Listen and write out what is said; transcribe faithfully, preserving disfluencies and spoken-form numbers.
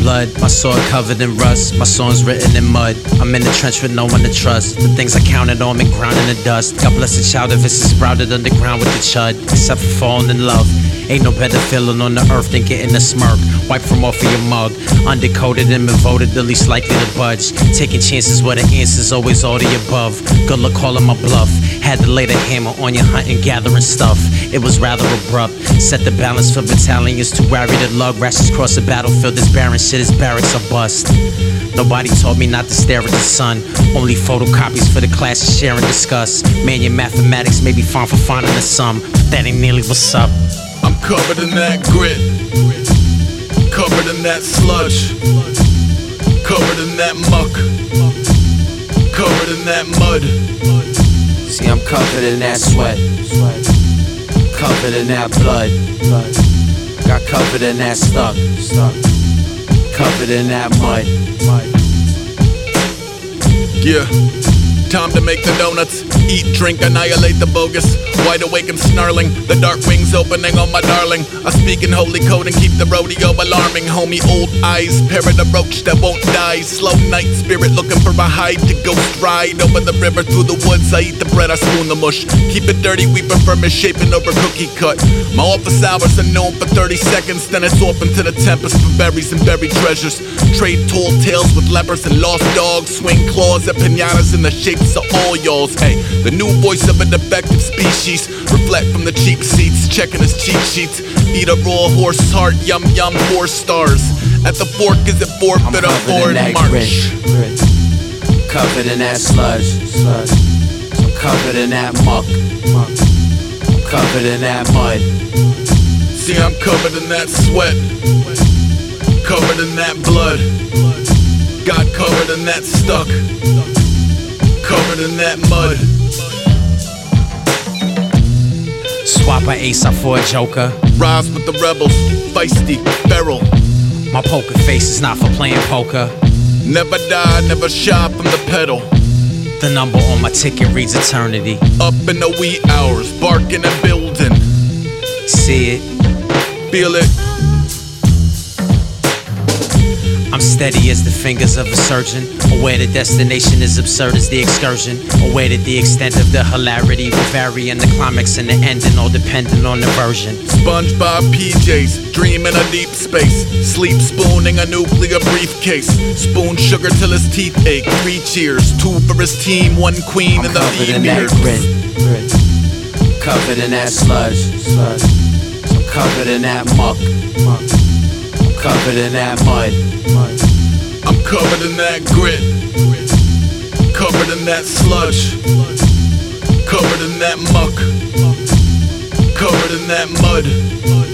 blood, my sword covered in rust. My songs written in mud. I'm in the trench with no one to trust. The things I counted on been ground in the dust. God bless the child if it's sprouted underground with the chud. Except for falling in love. Ain't no better feeling on the earth than getting a smirk wiped from off of your mug. Undercoated and been voted the least likely to budge. Taking chances where the answer's always all the above. Good luck calling my bluff. Had to lay the hammer on your hunting, gathering stuff. It was rather abrupt. Set the balance for battalions too wary to lug. Rashes cross the battlefield. This barren shit is barracks or bust. Nobody taught me not to stare at the sun. Only photocopies for the class to share and discuss. Man, your mathematics may be fine for finding the sum, but that ain't nearly what's up. I'm covered in that grit, covered in that sludge, covered in that muck, covered in that mud. See, I'm covered in that sweat, covered in that blood, got covered in that stuck, covered in that mud. Yeah, time to make the donuts. Eat, drink, annihilate the bogus. Wide awake and snarling, the dark wings opening on my darling. I speak in holy code and keep the rodeo alarming. Homie, old eyes, parrot a roach that won't die. Slow night spirit looking for a hide to ghost ride. Over the river, through the woods, I eat the bread, I spoon the mush. Keep it dirty, we prefer misshapen over cookie cut. My office hours are known for thirty seconds, then it's off into the tempest for berries and buried treasures. Trade tall tales with lepers and lost dogs. Swing claws at pinatas in the shapes of all y'alls. Hey, the new voice of a defective species. Reflect from the cheap seats, checking his cheat sheets. Eat a raw horse heart, yum yum, four stars. At the fork is it forfeit or forward march. Grit, grit. Covered in that sludge, sludge. I'm covered in that muck, muck. I'm covered in that mud. See, I'm covered in that sweat, covered in that blood. Got covered in that stuck, covered in that mud. Swap a ace out for a joker. Rise with the rebels, feisty, feral. My poker face is not for playing poker. Never die, never shy from the pedal. The number on my ticket reads eternity. Up in the wee hours, barking and building. See it, feel it. I'm steady as the fingers of a surgeon. Aware the destination is absurd as the excursion. Aware that the extent of the hilarity will vary in the climax and the ending, all depending on the version. SpongeBob P Js, dreaming a deep space. Sleep spooning a nuclear briefcase. Spoon sugar till his teeth ache. Three cheers, two for his team, one queen I'm in the covered in beard. that grit, grit. Covered in that sludge, sludge. I'm covered in that muck, muck. I'm covered in that mud. I'm covered in that grit, covered in that sludge, covered in that muck, covered in that mud.